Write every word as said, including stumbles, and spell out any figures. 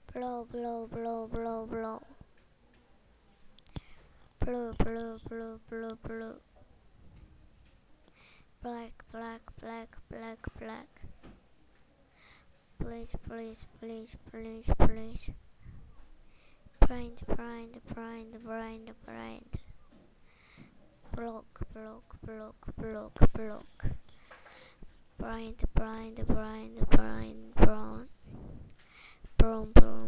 Blow, blow, blow, blow, blow. Blue, blue, blue, blue, blue. Black, black, black, black, black. Please, please, please, please, please. Blind, blind, blind, blind, blind. Block, block, block, block, block. Blind, blind, blind, blind, brown. Brown, brown.